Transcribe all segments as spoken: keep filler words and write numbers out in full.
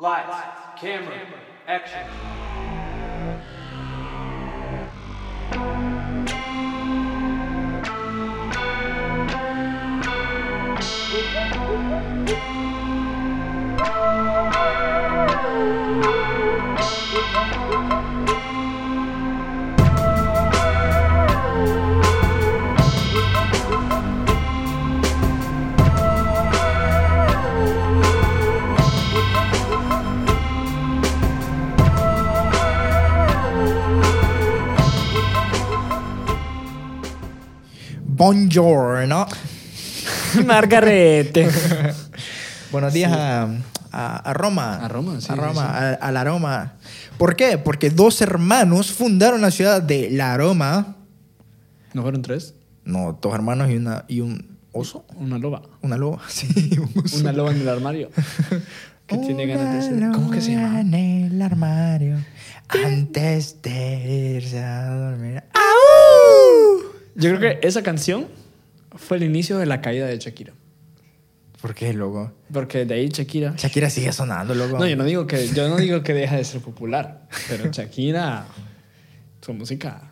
Lights, camera, action. Buongiorno. Margarete. Buenos días sí. a, a, a Roma. A Roma, sí. A Roma, sí, sí. A, a la Roma. ¿Por qué? Porque dos hermanos fundaron la ciudad de la Roma. ¿No fueron tres? No, dos hermanos y, una, y un oso. Una loba. Una loba, sí. Un oso. Una loba en el armario. Que tiene ganas de ser. ¿Cómo que se llama? En el armario. Antes de irse a dormir. ¡Au! Yo creo que esa canción fue el inicio de la caída de Shakira. ¿Por qué, loco? Porque de ahí Shakira... Shakira sigue sonando, loco. No, yo no digo que, yo no digo que deja de ser popular. Pero Shakira... Su música...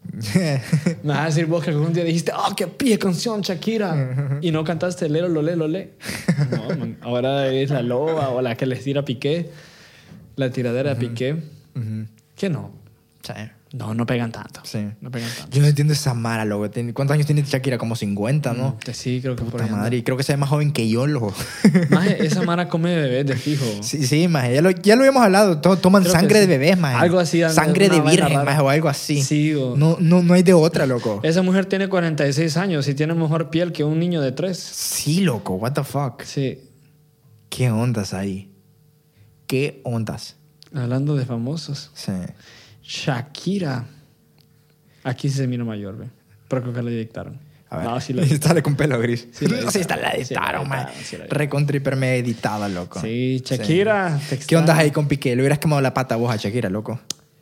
Me vas a decir vos que algún día dijiste ¡oh, qué pie canción, Shakira! Y no cantaste Lelo, Lolé, Lolé. No, man. Ahora es la loba o la que les tira Piqué. La tiradera uh-huh. de Piqué. Uh-huh. ¿Qué no? Sí. No, no pegan tanto. Sí. No pegan tanto. Yo no entiendo esa mara, loco. ¿Cuántos años tiene Shakira? Como cincuenta, ¿no? Mm, sí, creo que Puta por ahí madre. Y creo que se ve más joven que yo, loco. Maje, esa mara come bebés de fijo. Sí, sí, maje. Ya lo, ya lo habíamos hablado. Toman Creo sangre sí. de bebés, maje. Algo así. Sangre de virgen, maje, o algo así. Sí, o... no, no, no hay de otra, loco. Esa mujer tiene cuarenta y seis años y tiene mejor piel que un niño de tres. Sí, loco. What the fuck. Sí. ¿Qué ondas ahí? ¿Qué ondas? Hablando de famosos. Sí. Shakira. Aquí sí se mira mayor, ¿ve? Pero creo que le dictaron. A ver. No, sí la Sale con pelo gris. Sí, la sí, está la editaron, man. Recontra hiper mega editada, loco. Sí, Shakira. Sí. ¿Qué ondas ahí con Piqué? Le hubieras quemado la pata a vos a Shakira, loco.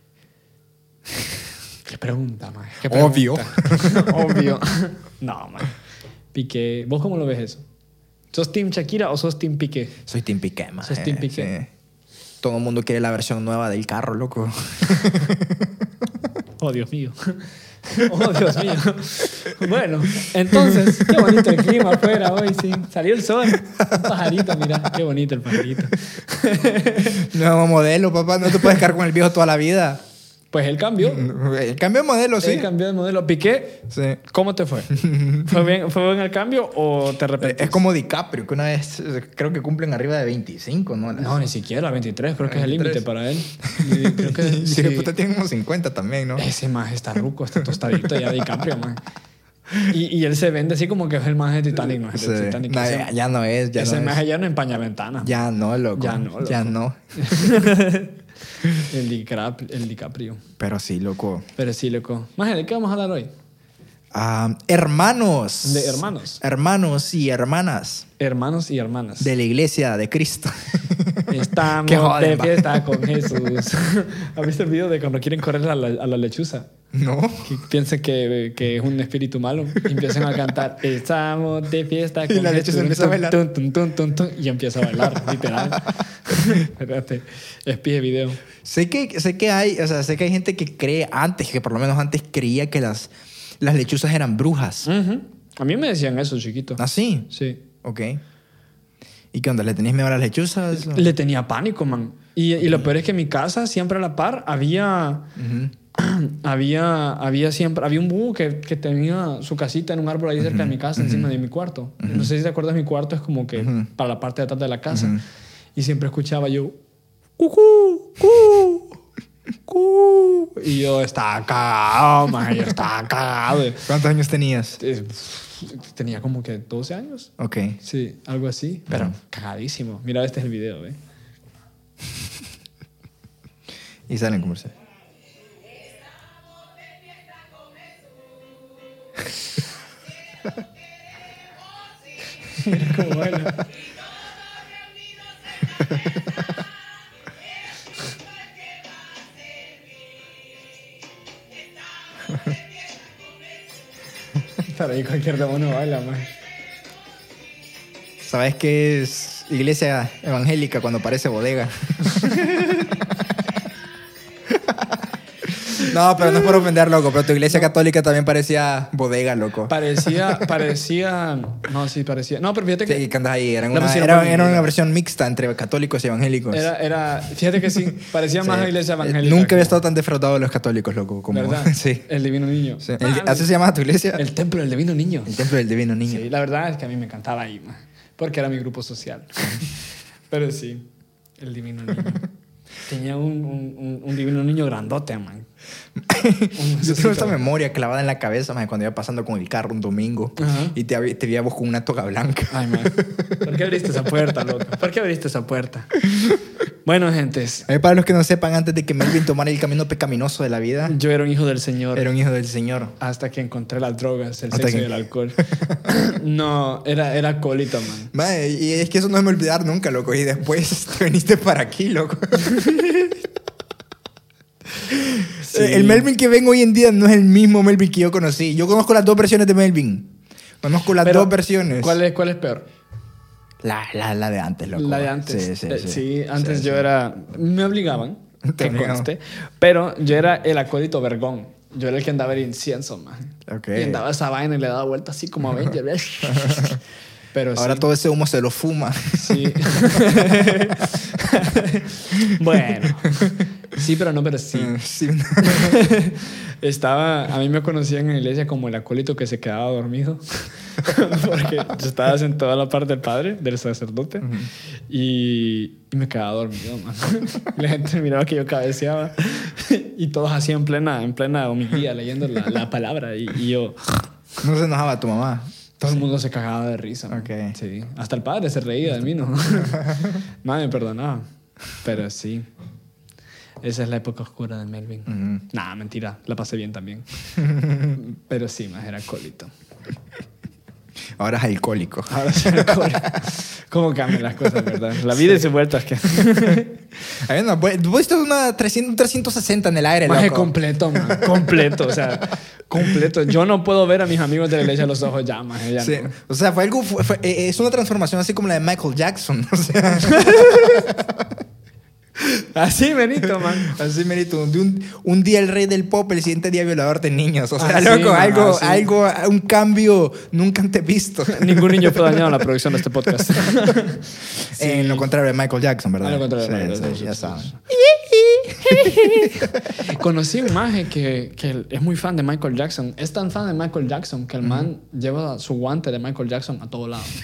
¿Qué pregunta, man? ¿Qué pregunta? Obvio. Obvio. No, man. Piqué. ¿Vos cómo lo ves eso? ¿Sos team Shakira o sos team Piqué? Soy team Piqué, man. ¿Sos team Piqué? Sí. Todo el mundo quiere la versión nueva del carro, loco. Oh, Dios mío. Oh, Dios mío. Bueno, entonces, qué bonito el clima afuera hoy, sí. Salió el sol. Un pajarito, mira. Qué bonito el pajarito. Nuevo modelo, papá. No te puedes quedar con el viejo toda la vida. Pues él cambió. El cambio de modelo, sí. Él cambió de modelo. Piqué, sí. ¿Cómo te fue? ¿Fue bien, ¿Fue bien el cambio o te arrepentiste? Es como DiCaprio, que una vez creo que cumplen arriba de veinticinco, ¿no? No, ni siquiera, veintitrés. Creo que es el límite para él. Creo que y sí. puta tiene como cincuenta también, ¿no? Ese más está ruco, está tostadito ya DiCaprio, man. Y, y él se vende así como que es el más de Titanic, ¿no? Sí. De Titanic. No, ya, ya no es. Ya ese no más es. allá no empaña ventanas. Ya no, loco. Ya no, loco. Ya no. el, DiCaprio, el DiCaprio. Pero sí, loco. Pero sí, loco. Maje, ¿de qué vamos a hablar hoy? Uh, hermanos. De hermanos. Hermanos y hermanas. Hermanos y hermanas. De la iglesia de Cristo. Estamos de fiesta con Jesús. ¿Has visto el video de cuando quieren correr a la, a la lechuza? No. Que piensan que, que es un espíritu malo y empiezan a cantar estamos de fiesta con y la Jesús. lechuza empieza a bailar. Tun, tun, tun, tun, tun, y empieza a bailar, literal. Espérate, espía video. Sé que, sé que hay, o sea, sé que hay gente que cree antes, que por lo menos antes creía que las, las lechuzas eran brujas. Uh-huh. A mí me decían eso, chiquito. ¿Ah, sí? Sí. Ok. ¿Y qué onda? ¿Le tenías miedo a las lechuzas? O? Le tenía pánico, man. Y, y lo peor es que en mi casa, siempre a la par, había... Uh-huh. había, había siempre... Había un búho que, que tenía su casita en un árbol ahí cerca uh-huh. de mi casa, uh-huh. encima de mi cuarto. Uh-huh. No sé si te acuerdas, mi cuarto es como que uh-huh. para la parte de atrás de la casa. Uh-huh. Y siempre escuchaba yo... ¡Cucú! ¡Cu! ¡Cu! Y yo estaba cagado, man. Yo estaba cagado. ¿Cuántos años tenías? Tenía como que doce años. Ok. Sí, algo así. Pero uh-huh. cagadísimo. Mira, este es el video, ¿eh? Y salen comercial. Mira cómo baila. Para ahí cualquier demonio baila, man. ¿Sabes qué es iglesia evangélica cuando parece bodega. No, pero no es por ofender, loco. Pero tu iglesia católica también parecía bodega, loco. Parecía, parecía... No, sí, parecía... No, pero fíjate que... Sí, que andas ahí. Eran La una, pusieron era, por era una iglesia. versión mixta entre católicos y evangélicos. Era, era... Fíjate que sí, parecía más Sí. a iglesia Eh, evangélica. Nunca había estado tan defraudado de los católicos, loco. Como, ¿Verdad? Sí. El Divino Niño. Sí. Ah, El- ¿Así se llama tu iglesia? El templo del Divino Niño. El templo del divino niño. Sí, la verdad es que a mí me encantaba ahí, man, porque era mi grupo social. Pero sí, el Divino Niño. Tenía un, un, un, un Divino Niño grandote, man. Un Yo tengo esta necesito- memoria clavada en la cabeza, man, cuando iba pasando con el carro un domingo Ajá. y te, hab- te veía vos con una toga blanca. Ay, man. ¿Por qué abriste esa puerta, loco? ¿Por qué abriste esa puerta? Bueno, gentes, Eh, para los que no sepan, antes de que Melvin tomara el camino pecaminoso de la vida, yo era un hijo del Señor. era un hijo del Señor. Hasta que encontré las drogas, el Hasta sexo que- y el alcohol. No, era, era acólito, man. Man, y es que eso no me va a olvidar nunca, loco. Y después te viniste para aquí, loco. Sí. El Melvin que ven hoy en día no es el mismo Melvin que yo conocí. Yo conozco las dos versiones de Melvin. Conozco las Pero, dos versiones. ¿Cuál es, cuál es peor? La, la, la de antes, loco. La de antes. Sí, sí, Eh, sí. sí, antes Sí, yo sí. era... Me obligaban, Te que obligaban. conste. Pero yo era el acólito vergón. Yo era el que andaba el incienso, man. Ok. Y andaba esa vaina y le daba vuelta así como Avenger. Pero Ahora sí. todo ese humo se lo fuma. Sí. Bueno. Sí, pero no, pero sí. Sí. Estaba, a mí me conocían en la iglesia como el acólito que se quedaba dormido. Porque yo estaba sentado a la parte del padre, del sacerdote, y, y me quedaba dormido, man. La gente miraba que yo cabeceaba y todos así en plena, en plena homilía leyendo la, la palabra y, y yo... No se enojaba tu mamá. Todo el mundo se cagaba de risa. man. Ok. Sí. Hasta el padre se reía de mí, ¿no? Nadie me perdonaba. Pero sí. Esa es la época oscura de Melvin. Ujú. Nah, mentira. La pasé bien también. Pero sí, más era acólito. Ahora es alcohólico. Ahora soy alcohólico. ¿Cómo cambian las cosas, verdad? La vida y sus vueltas. Que... A ver, no, pues, vos estás una trescientos, un trescientos sesenta en el aire, Más loco. completo, man. Completo. O sea, completo. Yo no puedo ver a mis amigos de la iglesia a los ojos ya, más. Ya Sí. no. O sea, fue algo, fue- fue- eh, es una transformación así como la de Michael Jackson. O sea, Así, Benito, man. así merito. De un, un día el rey del pop, el siguiente día violador de niños. O sea, Así, loco, man, algo, así. algo, un cambio nunca antes visto. Ningún niño fue dañado en la producción de este podcast. En lo contrario de Michael Jackson, ¿verdad? A lo contrario de Sí, Michael sí, Jackson, ya sí, saben. sí. Conocí un maje que, que es muy fan de Michael Jackson. Es tan fan de Michael Jackson que el man lleva su guante de Michael Jackson a todo lado.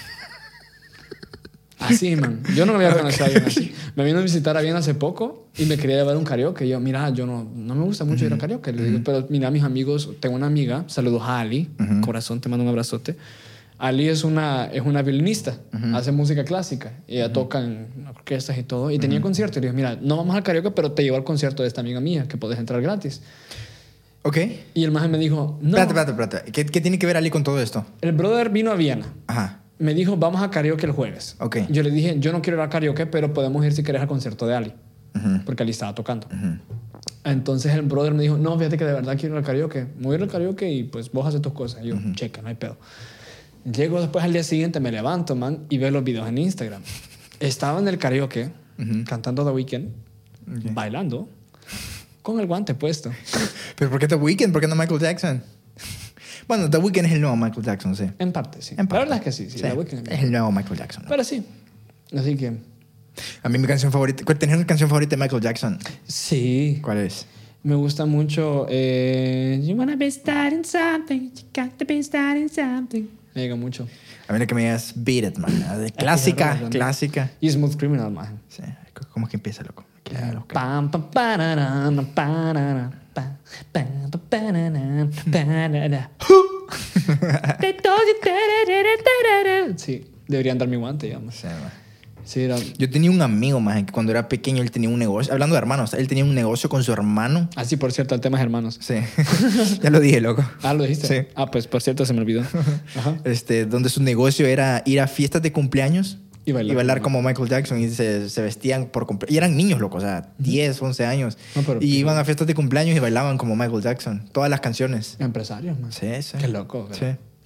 Así, man. Yo no lo había conocido a alguien así. Me vino a visitar a bien hace poco y me quería llevar a un karaoke. Y yo, mira, yo no, no me gusta mucho ir a karaoke. Le digo, pero mira, mis amigos, tengo una amiga, saludos a Ali, corazón, te mando un abrazote. Ali es una, es una violinista, hace música clásica. Y ella toca en orquestas y todo. Y tenía concierto. Y le dije, mira, no vamos al karaoke, pero te llevo al concierto de esta amiga mía, que puedes entrar gratis. Ok. Y el maje me dijo, no. Espérate, espérate, espérate. ¿Qué, ¿Qué tiene que ver Ali con todo esto? El brother vino a Viena. Ajá. Me dijo, vamos a karaoke el jueves. Ok. Yo le dije, yo no quiero ir a karaoke, pero podemos ir si quieres al concierto de Ali. Ujú. Porque Ali estaba tocando. Ujú. Entonces el brother me dijo, no, fíjate que de verdad quiero ir al karaoke. Me voy a ir al karaoke y pues vos haces tus cosas. Y yo, checa, no hay pedo. Llego después al día siguiente, me levanto, man, y veo los videos en Instagram. Estaba en el karaoke, cantando The Weeknd, Ok. bailando, con el guante puesto. ¿Pero por qué The Weeknd? ¿Por qué no Michael Jackson? Bueno, The Weeknd es el nuevo Michael Jackson, sí. En parte, sí. En La parte. verdad es que sí, sí, Sí, The Weeknd. es el nuevo Michael Jackson. ¿no? Pero sí. Así que... A mí mi canción favorita... ¿Cuál tenés una canción favorita de Michael Jackson? Sí. ¿Cuál es? Me gusta mucho. Eh, you wanna be starting something. You got to be starting something. Me llega mucho. A mí la que me diga es Beat It, man. La de Clásica, verdad, ¿no? clásica. Y Smooth Criminal, man. Sí. ¿Cómo es que empieza, loco? Me queda loco. Pam, pam, pararán, pararán, pam, pam, pam, pararán, pararán. They told you, tararara. Sí, deberían dar mi guante, digamos. Sí, man. Sí, era... Yo tenía un amigo, más que cuando era pequeño él tenía un negocio. Hablando de hermanos, él tenía un negocio con su hermano. Ah, sí, por cierto, el tema es hermanos. Sí. Ya lo dije, loco. Ah, ¿lo dijiste? Sí. Ah, pues por cierto, se me olvidó. Ajá. Este, donde su negocio era ir a fiestas de cumpleaños Y bailar. como Michael Jackson y se, se vestían por cumpleaños. Y eran niños, loco, o sea, diez, once años. No, pero- y iban a fiestas de cumpleaños y bailaban como Michael Jackson. Todas las canciones. Empresarios, man. Sí, sí. Qué loco, Sí. ¿verdad?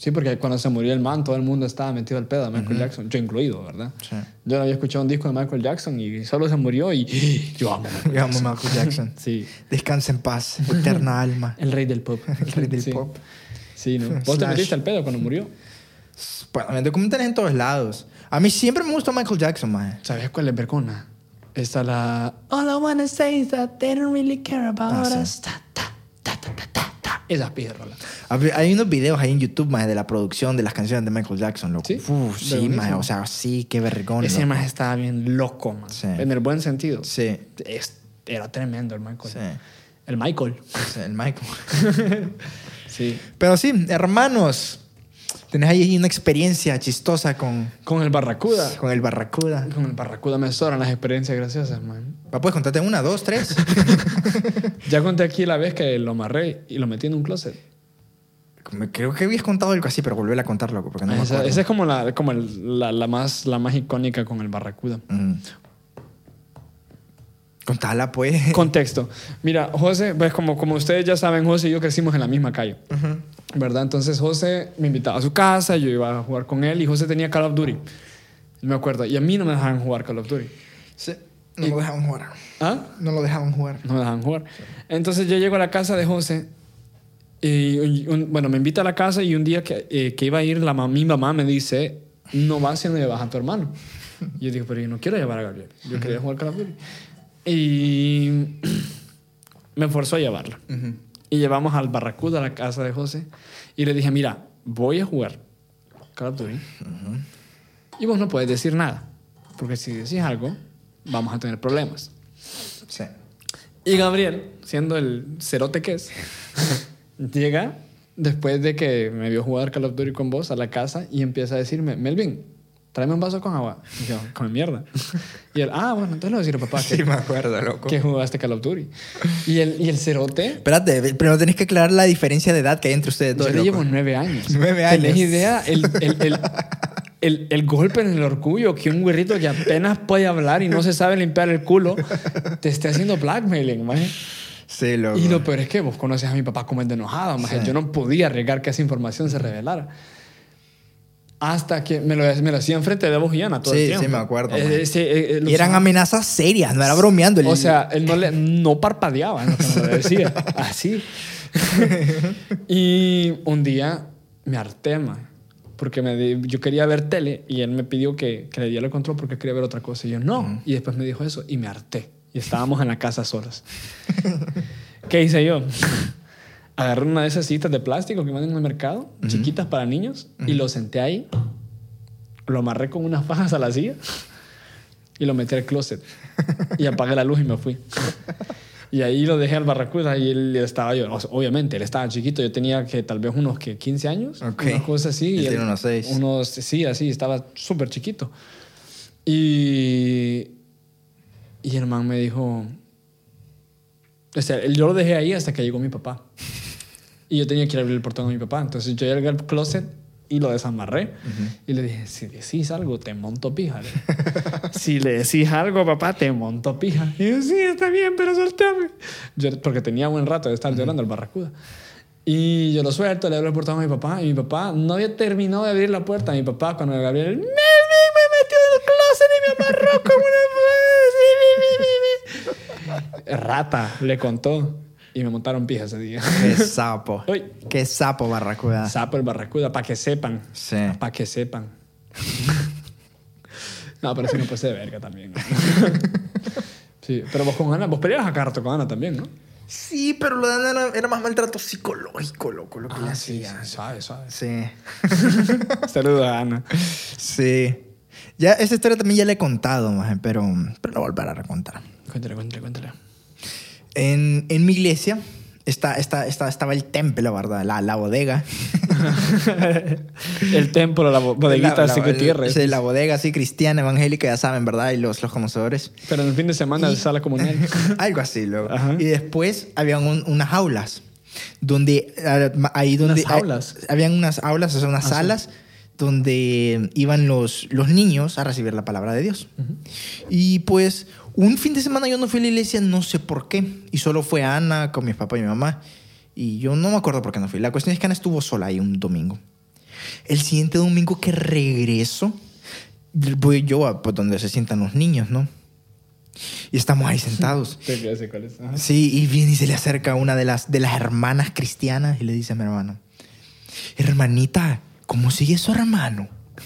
Sí, porque cuando se murió el man, todo el mundo estaba metido al pedo de Michael uh-huh. Jackson, yo incluido, ¿verdad? Sí. Yo no había escuchado un disco de Michael Jackson y solo se murió y yo amo a Michael Yo amo Jackson. a Michael Jackson. Sí. Descansa en paz, eterna alma. El rey del pop. El rey del sí. pop. Sí, ¿no? ¿Vos te Slash. metiste al pedo cuando murió? Bueno, me documentales en todos lados. A mí siempre me gustó Michael Jackson, man. ¿Sabes cuál es vergona? Está la... All I wanna say is that they don't really care about Ah, sí. us. Ta, ta, ta, ta, ta, ta, ta. Esa pierrola. Hay unos videos ahí en YouTube, más de la producción de las canciones de Michael Jackson, loco. ¿Sí? Uf, sí, Buenísimo. maje, o sea, sí, qué vergüenza. Ese más estaba bien loco, man. Sí. En el buen sentido. Sí, Es- era tremendo el Michael. sí, El Michael. sí, el Michael. Sí. Pero sí, hermanos, tenés ahí una experiencia chistosa con, Con el Barracuda. con el Barracuda. Con el Barracuda me sobran las experiencias graciosas, man. ¿Va, puedes contarte una, dos, tres? Ya conté aquí la vez que lo amarré y lo metí en un closet. Creo que habías contado algo así, pero volver a contarlo, loco, porque no me esa, acuerdo. esa es como, la, como el- la, la más, la más icónica con el Barracuda. Mm. Contala, pues. Contexto. Mira, José, pues como, como ustedes ya saben, José y yo crecimos en la misma calle. Ujú. ¿Verdad? Entonces José me invitaba a su casa, yo iba a jugar con él y José tenía Call of Duty. Me acuerdo. Y a mí no me dejaban jugar Call of Duty. Sí, no lo dejaban jugar. ¿Ah? No lo dejaban jugar. No me dejaban jugar. Entonces yo llego a la casa de José y, un- bueno, me invita a la casa y un día que, eh, que iba a ir, la, ma- mi mamá me dice, no vas si no llevas a tu hermano. Y yo digo, pero yo no quiero llevar a Gabriel. Yo quería jugar Call of Duty. Y me forzó a llevarlo. Ujú. Y llevamos al Barracuda a la casa de José y le dije, mira, voy a jugar Call of Duty y vos no puedes decir nada, porque si decís algo, vamos a tener problemas. Sí. Y Gabriel, siendo el cerote que es, llega después de que me vio jugar Call of Duty con vos a la casa y empieza a decirme, Melvin, tráeme un vaso con agua. Y yo, con mierda. Y él, ah, bueno, entonces le voy a decir a papá que, Sí, me acuerdo, loco. que jugaste Call of Duty. Y el, y el cerote... Espérate, pero tenés que aclarar la diferencia de edad que hay entre ustedes dos, Yo le loco. llevo nueve años. Nueve ¿Tenés años. idea? El, el, el, el, el golpe en el orgullo que un güerrito que apenas puede hablar y no se sabe limpiar el culo te esté haciendo blackmailing, maje. Sí, loco. Y lo peor es que vos conoces a mi papá como es de enojado, maje. Sí. Yo no podía arriesgar que esa información se revelara. Hasta que me lo, me lo hacía enfrente de vos y Ana todo Sí, el tiempo. sí, me acuerdo, Eh, maje. ese, eh, eh, Y eran los- amenazas serias, no era bromeando. El- O sea, él no, le, no parpadeaba en lo que me lo decía. Así. Y un día me harté, man, porque me di- yo quería ver tele y él me pidió que, que le diera el control porque quería ver otra cosa. Y yo, no. Ujú. Y después me dijo eso y me harté. Y estábamos en la casa solos. ¿Qué hice yo? Agarré una de esas citas de plástico que venden en el mercado, Ujú. chiquitas para niños, y lo senté ahí. Lo amarré con unas fajas a la silla y lo metí al closet. Y apagué la luz y me fui. Y ahí lo dejé al Barracuda y él estaba yo. Obviamente, él estaba chiquito. Yo tenía que tal vez unos que quince años. Ok. Una cosa así. Él y tiene unos seis. Unos, sí, así. Estaba súper chiquito. Y, y el man me dijo... O sea, yo lo dejé ahí hasta que llegó mi papá. Y yo tenía que ir a abrir el portón a mi papá. Entonces yo llegué al closet y lo desamarré. Ujú. Y le dije, si decís algo, te monto pija. Le dije. Si le decís algo, papá, te monto pija. Y yo, sí, está bien, pero soltame. Yo, porque tenía buen rato de estar llorando el Barracuda. Y yo lo suelto, le abro el portón a mi papá. Y mi papá no había terminado de abrir la puerta. Mi papá, cuando Gabriel, Melvin me metió en el closet y me amarró como una... Rata, le contó. Y me montaron pija ese día. Qué sapo. Uy. Qué sapo, Barracuda. Sapo el Barracuda, para que sepan. Sí. Para que sepan. No, pero sí me pasé de verga también. ¿no? Sí, pero vos con Ana, vos peleabas a carto con Ana también, ¿no? Sí, pero lo de Ana era, era más maltrato psicológico, loco, lo que le Ah, sí, hacía. sí, suave, suave. Sí. Saludos a Ana. Sí. Ya, esa historia también ya la he contado, maje, pero, pero la voy a volver a recontar. Cuéntale, cuéntale, cuéntale. En, en mi iglesia está, está, está, estaba el templo, ¿verdad? La, la bodega. El templo, la bo- bodeguita La- de la- Gutiérrez. Sí, la bodega así cristiana, evangélica, ya saben, ¿verdad? Y los, los conocedores. Pero en el fin de semana Y- de sala comunal. Algo así, luego. Ajá. Y después habían un- unas aulas. Donde, eh, ahí donde... ¿Unas aulas? eh, habían unas aulas, o sea, unas Ah, sí. salas donde iban los, los niños a recibir la palabra de Dios. Y pues un fin de semana yo no fui a la iglesia, no sé por qué. Y solo fue Ana con mi papá y mi mamá. Y yo no me acuerdo por qué no fui. La cuestión es que Ana estuvo sola ahí un domingo. El siguiente domingo que regreso, voy yo a pues, donde se sientan los niños, ¿no? Y estamos ahí sentados. Ya sé cuál es. Ajá. Sí, y viene y se le acerca una de las, de las hermanas cristianas y le dice a mi hermano, hermanita, ¿cómo sigue su hermano?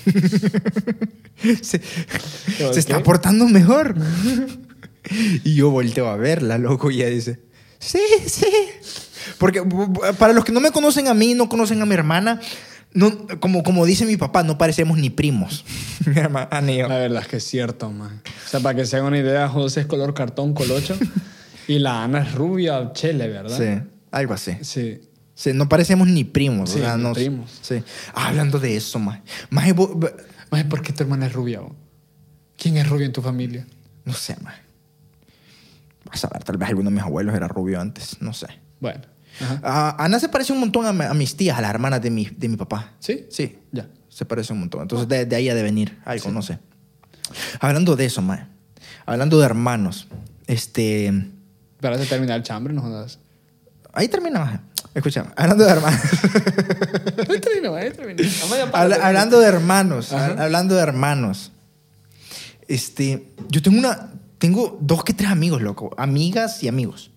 se se está portando mejor. Y yo volteo a verla, loco, y ella dice, sí, sí. Porque para los que no me conocen a mí, no conocen a mi hermana, no, como, como dice mi papá, no parecemos ni primos. Mi hermana ni yo. La verdad es que es cierto, man. O sea, para que se hagan una idea, José es color cartón colocho y la Ana es rubia chele, ¿verdad? Sí, algo así. Sí. Sí, no parecemos ni primos. Sí, o sea, ni nos- primos. Sí. Ah, hablando de eso, más. Más Más, ¿por qué tu hermana es rubia? ¿O? ¿Quién es rubio en tu familia? no sé, más. Vas a ver, tal vez alguno de mis abuelos era rubio antes, no sé. Bueno. Ajá. Ah, Ana se parece un montón a, mi- a mis tías, a las hermanas de mi, de mi papá. ¿Sí? Sí, Ya. se parece un montón. Entonces, de, de ahí ha de venir algo, sí. No sé. Hablando de eso, más. Hablando de hermanos, este... Para terminar el chambre, no jodas. Ahí termina, más. Escucha, hablando de hermanos. Ahí termina, ahí termina. Habla- hablando de hermanos, Ajá. ha- hablando de hermanos. Este, yo tengo una, tengo dos que tres amigos, loco, amigas y amigos,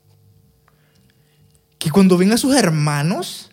que cuando ven a sus hermanos,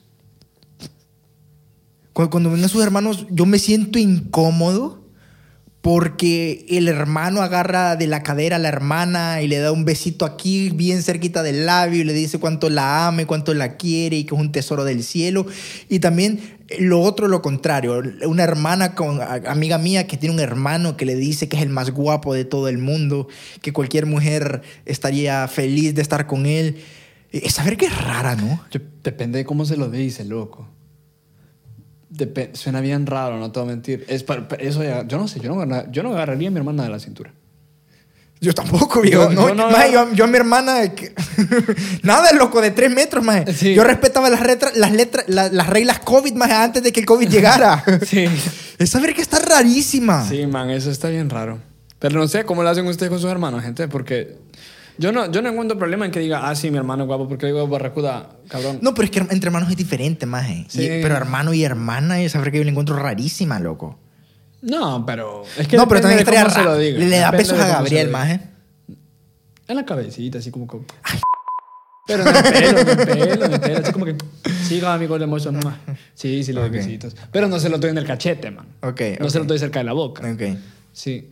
cu- cuando ven a sus hermanos, yo me siento incómodo porque el hermano agarra de la cadera a la hermana y le da un besito aquí bien cerquita del labio y le dice cuánto la ama y cuánto la quiere y que es un tesoro del cielo. Y también lo otro, lo contrario, una hermana con amiga mía que tiene un hermano que le dice que es el más guapo de todo el mundo, que cualquier mujer estaría feliz de estar con él. Es saber que es rara, ¿no? Yo- depende de cómo se lo dice, loco. Dep- suena bien raro, no te voy a mentir. Es para, para eso ya- yo no sé, yo no, agarra- yo no agarraría a mi hermana de la cintura. Yo tampoco, viejo. Yo- no, yo no- maje, yo, yo a mi hermana... que- Nada, loco, de tres metros, maje. Sí. Yo respetaba las, retra- las, letras, la- las reglas COVID, maje, antes de que el COVID llegara. Sí. Es saber que está rarísima. Sí, man, eso está bien raro. Pero no sé cómo lo hacen ustedes con sus hermanos, gente, porque yo no, yo no encuentro problema en que diga, ah, sí, mi hermano es guapo, porque digo barracuda, cabrón. No, pero es que entre hermanos es diferente, maje. Sí. Y- pero hermano y hermana es saber que yo la encuentro rarísima, loco. No, pero es que No, pero depende también de estaría cómo se lo raro. diga. Le, le da Depende besos de a cómo se Gabriel, lo diga. maje. En la cabecita, así como que... Pero no en pelo, no en pelo, no en pelo. Así como que... Sí, amigo, le muestro. Mua. Sí, sí, le doy Ok. besitos. Pero no se lo doy en el cachete, man. Ok, No ok. se lo doy cerca de la boca. Ok. Sí.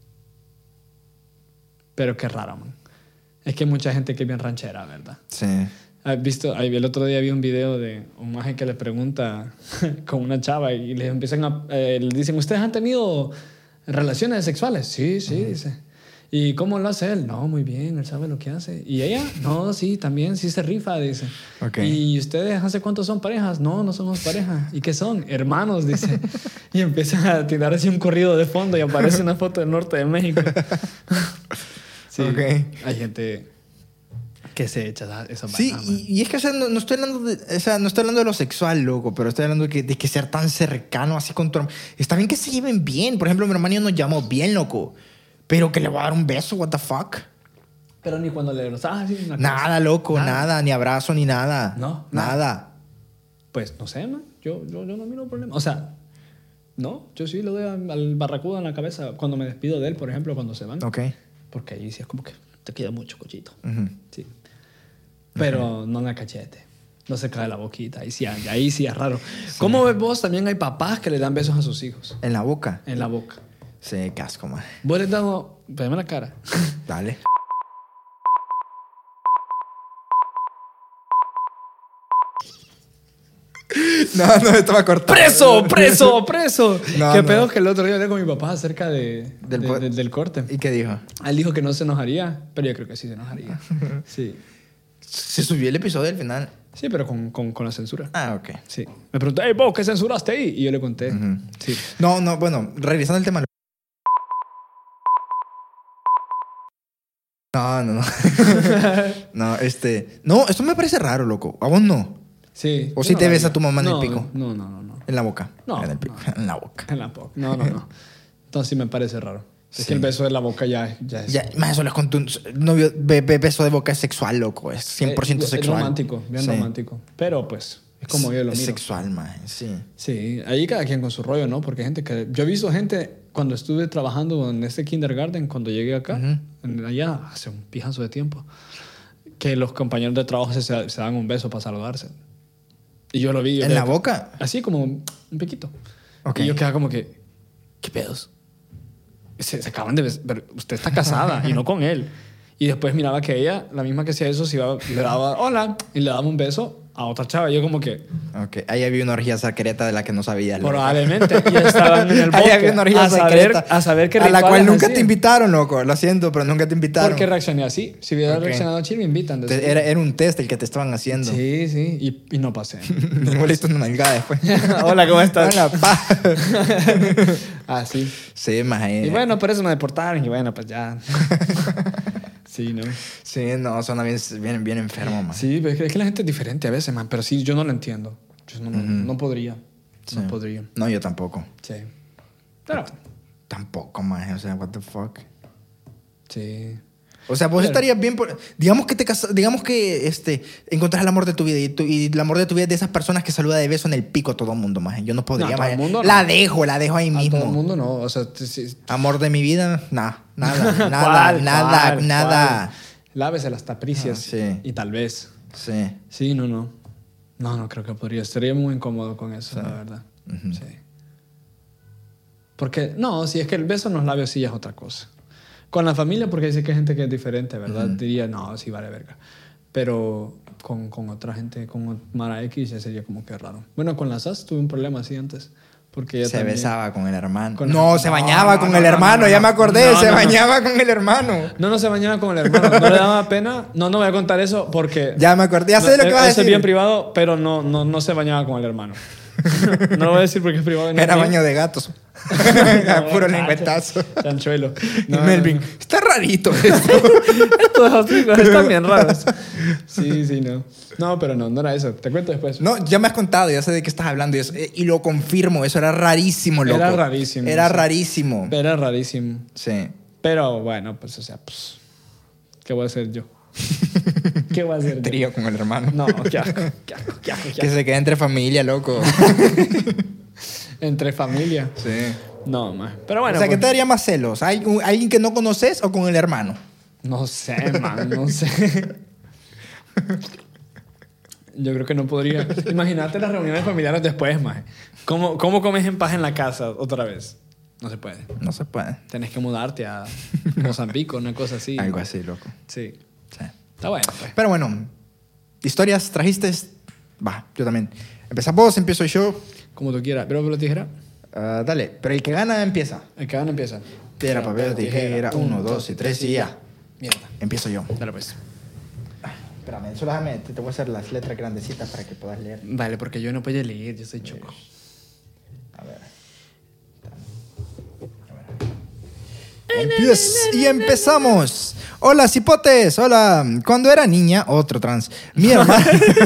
Pero qué raro, man. Es que hay mucha gente que es bien ranchera, ¿verdad? Sí. ¿Has visto? Ahí, el otro día vi un video de un maje que le pregunta con una chava y le empiezan a... eh, le dicen, ¿ustedes han tenido relaciones sexuales? Sí, sí, dice. ¿Y cómo lo hace él? No, muy bien, él sabe lo que hace. ¿Y ella? No, sí, también, sí se rifa, dice. Ok. ¿Y ustedes hace cuánto son parejas? No, no somos pareja. ¿Y qué son? Hermanos, dice. Y empieza a tirar así un corrido de fondo y aparece una foto del norte de México. Sí, Ok. hay gente que se echa esa- esas Sí, vainas, man. y, y es que, o sea, no, no estoy hablando de, o sea, no estoy hablando de lo sexual, loco, pero estoy hablando de que, de que ser tan cercano así con tu hermano. Está bien que se lleven bien. Por ejemplo, mi hermano y yo nos llamamos bien, loco. Pero que le voy a dar un beso, what the fuck. Pero ni cuando le abrazas así en la Nada, cabeza. loco, Nada. nada. Ni abrazo, ni nada. No, Nada. Pues no sé, man. Yo, yo, yo no miro problema. O sea, no, yo sí le doy al, al barracuda en la cabeza cuando me despido de él, por ejemplo, cuando se van. Ok. Porque ahí sí es como que te queda mucho cochito. Ujú. Sí. Pero no en el cachete. No se cae la boquita. Ahí sí, ahí sí es raro. ¿Cómo ves vos? También hay papás que le dan besos a sus hijos. En la boca. En la boca. Sí, casco, man. Vos le has dado... Pégame la cara. Dale. No, no, estaba cortado. ¡Preso! ¡Preso! ¡Preso! No, ¿Qué no. pedo que el otro día hablé con mi papá acerca de, Del de- po- de- del corte? ¿Y qué dijo? Él dijo que no se enojaría, pero yo creo que sí se enojaría. Sí. Se subió el episodio al final. Sí, pero con, con, con la censura. Ah, ok. Sí. Me preguntó, hey, vos, ¿qué censuraste ahí? Y yo le conté. Ujú. Sí. No, no, bueno, regresando al tema. No, no, no. No, este. No, esto me parece raro, loco. ¿A vos no? Sí. ¿O yo si no te lo ves haría. a tu mamá en el No, pico? No, no, no, no. En la boca. No, En el pico. no. En la boca. En la boca. No, no, no. Entonces sí me parece raro. Es Sí. que el beso de la boca ya, ya es... Ya, más eso les conté un novio, be- be- beso de boca es sexual, loco. Es cien por ciento Eh, sexual. Es romántico, bien Sí. romántico. Pero pues, Es como yo lo Es miro. sexual, maje, sí. Sí, ahí cada quien con su rollo, ¿no? Porque hay gente que... Yo he visto gente, cuando estuve trabajando en este kindergarten, cuando llegué acá, Ujú. en- allá, hace un pijazo de tiempo, que los compañeros de trabajo se, se dan un beso para saludarse. Y yo lo vi. yo ¿En quedé- la boca? Así como un piquito. Ok. Y yo quedaba como que, ¿qué pedos? Se, se acaban de besar, pero usted está casada y no con él. Y después miraba que ella, la misma que hacía eso, se iba, le daba hola y le daba un beso a otra chava. Y yo como que, Ok, ahí había una orgía secreta de la que no sabías. loco. probablemente, y estaban en el Ahí bosque había una orgía a saber, secreta. a saber qué A la cual rituales nunca hacían. te invitaron, loco. Lo siento, pero nunca te invitaron. ¿Por qué reaccioné así? Si hubiera Ok. reaccionado chill, me invitan. Te- después. Era, era un test el que te estaban haciendo. Sí, sí, y, y no pasé. Igualito una nalgada después. Hola, ¿cómo estás? Hola, pa. Ah, sí. Sí, maje. Y bueno, por eso me deportaron y bueno, pues ya. Sí, ¿no? Sí, no, suena bien, bien, bien enfermo, maje. Sí, pero es que, es que la gente es diferente a veces, man. Pero sí, yo no lo entiendo. Yo no, no podría. No Sí. podría. No, yo tampoco. Sí. Pero, Tampoco, maje. O sea, what the fuck. sí. O sea, vos Pero- estarías bien por... Digamos que te casas... Digamos que este, encontrás el amor de tu vida y, tu- y el amor de tu vida es de esas personas que saluda de beso en el pico a todo el mundo, maje. Yo no podría, No, a todo maje. el mundo no. La dejo, la dejo ahí A mismo. todo el mundo no. O sea, t- sí. Amor de mi vida, nah, nada, nada, ¿Cuál, nada, cuál, nada. cuál? Lávese las tapricias. Ah, sí. Y tal vez. Sí. Sí, no, no. No, no creo que podría. Estaría muy incómodo con eso, la verdad. Ujú. Sí. Porque, no, si es que el beso en los labios sí es otra cosa. Con la familia, porque dice que hay gente que es diferente, ¿verdad? Diría, no, sí vale verga. Pero con, con otra gente, con Mara X, ya sería como que raro. Bueno, con las S tuve un problema así antes. Porque ella Se también- besaba con el hermano. Con- no, se No, bañaba no, con no, el no, hermano, no, ya no. me acordé, No, se no, no. bañaba con el hermano. No, no se bañaba con el hermano. No le daba pena. No, no voy a contar eso porque... Ya me acordé, ya sé No, lo que vas a eso decir. es bien privado, pero no, no, no se bañaba con el hermano. No lo voy a decir porque es privado. no Era es baño de gatos. No, Puro cacho. lengüetazo. Chanchuelo. Y No, Melvin, no, no. está rarito esto. Estos hocicos están bien raros. Sí, sí, no. No, pero no, no era eso. Te cuento después. No, ya me has contado, ya sé de qué estás hablando y, eso, eh, y lo confirmo, eso era rarísimo, loco. Era rarísimo, Era sí. rarísimo. Era rarísimo. Sí. Pero bueno, pues, o sea, pues, ¿qué voy a hacer yo? ¿Qué voy a hacer yo? Trío con el hermano. No, qué asco, qué asco, qué asco, qué Que asco. se quede entre familia, loco. Entre familia. Sí. No, más. Pero bueno. o sea, ¿qué pues, te daría más celos? ¿Hay un- ¿Alguien que no conoces o con el hermano? No sé, man, no sé. Yo creo que no podría. Imagínate las reuniones familiares después, más. ¿Cómo, ¿Cómo comes en paz en la casa otra vez? No se puede. No se puede. Tenés que mudarte a Mozambique, una cosa así. Algo así, loco. Sí. Sí. Está bueno, pues. Pero bueno, historias trajiste. Va, yo también. Empezás vos, empiezo yo. Como tú quieras. ¿Pero pero tijera? Ah, dale, pero el que gana empieza. El que gana empieza. Piedra, papel, tijera. Uno, dos y tres y ya. Mierda. Empiezo yo. Dale, pues. Espérame, solo déjame, te, te voy a hacer las letras grandecitas para que puedas leer. Vale, porque yo no puedo leer, yo soy choco. A ver. Empiez- y empezamos. Hola, cipotes. Hola. Cuando era niña, otro trans. Mi hermano.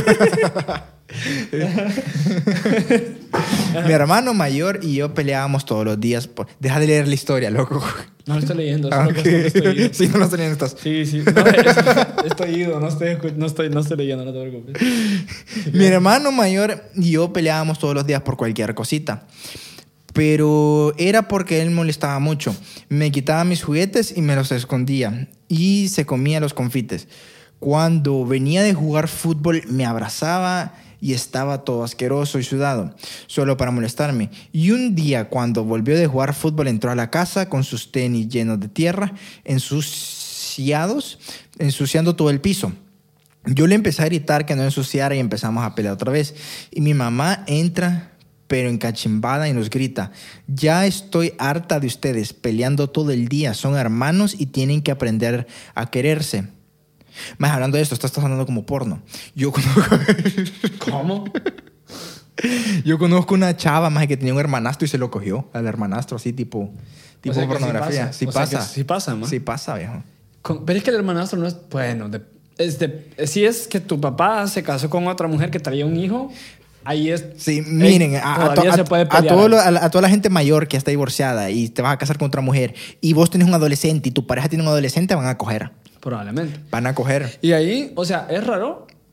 Mi hermano mayor y yo peleábamos todos los días. Por... Deja de leer la historia, loco. No lo estoy leyendo, Ah, solo ok. que estoy ido. Sí, no lo estoy leyendo. Estás. Sí, sí. No, es- estoy ido, no estoy, escu- no, estoy, no estoy leyendo, no te preocupes. Mi hermano mayor y yo peleábamos todos los días por cualquier cosita. Pero era porque él molestaba mucho. Me quitaba mis juguetes y me los escondía. Y se comía los confites. Cuando venía de jugar fútbol, me abrazaba y estaba todo asqueroso y sudado, solo para molestarme. Y un día, cuando volvió de jugar fútbol, entró a la casa con sus tenis llenos de tierra, ensuciados, ensuciando todo el piso. Yo le empecé a gritar que no ensuciara y empezamos a pelear otra vez. Y mi mamá entra, pero encachimbada, y nos grita: ya estoy harta de ustedes peleando todo el día. Son hermanos y tienen que aprender a quererse. Más hablando de esto, estás hablando como porno. Yo conozco, ¿Cómo? yo conozco una chava más que tenía un hermanastro y se lo cogió al hermanastro, así tipo, tipo O sea que sí pornografía. pasa. Sí O sea pasa. que sí pasa, ¿no? Sí pasa, viejo. Con- pero es que el hermanastro no es... Bueno, de- es de- si es que tu papá se casó con otra mujer que traía un hijo, ahí es... Sí, miren, Ey, a, a, to- todavía a- se puede a pelear todo ahí. lo- a la- a toda la gente mayor que está divorciada y te vas a casar con otra mujer y vos tenés un adolescente y tu pareja tiene un adolescente, van a coger. Probablemente. Van a coger. Y ahí, o sea, es raro,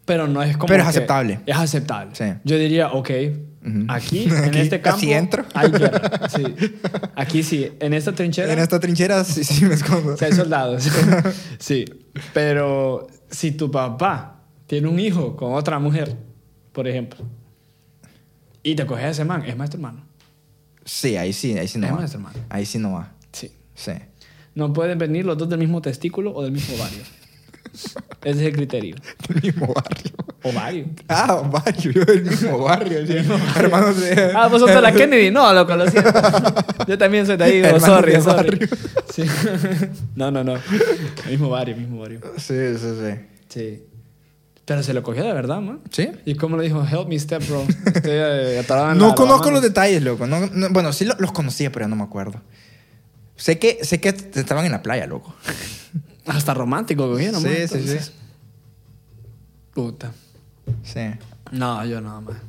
Pero no es como Pero es que- aceptable. Es aceptable. Sí. Yo diría, ok, Ujú. aquí, en Aquí, este campo, así entro. hay guerra. Sí. Aquí sí, en esta trinchera, En esta trinchera sí, sí me escondo. sí hay soldados. Sí, pero si tu papá tiene un hijo con otra mujer, por ejemplo, y te coges a ese man, es maestro hermano. Sí, ahí sí, ahí sí no Es va. maestro, hermano. Ahí sí no va. Sí. Sí. No pueden venir los dos del mismo testículo o del mismo ovario. Ese es el criterio. Del mismo barrio. Ovario. Ah, barrio, yo del mismo barrio. Sí. Hermanos de... Ah, vos sos de la Kennedy. No, loco, lo siento. Yo también soy de ahí. Oh, Hermanos sorry, de sorry. barrio. Sí. No, no, no. Mismo barrio, mismo barrio. Sí, sí, sí. Sí. Pero se lo cogió de verdad, man. ¿Sí? ¿Y cómo le dijo? Help me, step bro. Estoy eh, atorado en No la conozco lavamanos. los detalles, loco. No, no- bueno, sí lo- los conocía, pero ya no me acuerdo. Sé que, sé que estaban en la playa, loco. Hasta romántico cogieron, Sí, man. sí, entonces. sí. Puta. Sí. No, yo nada más.